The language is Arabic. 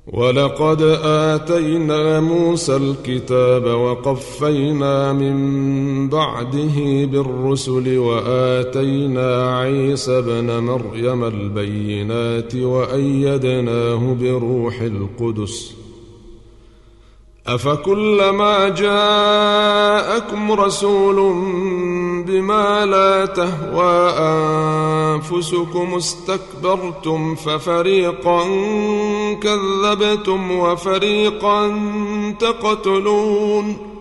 ولقد آتينا موسى الكتاب وقفينا من بعده بالرسل وآتينا عيسى ابن مريم البينات وأيدناه بروح القدس أفكلما جاءكم رسول بما لا تهوى أنفسكم استكبرتم ففريقا كذبتم وفريقا تقتلون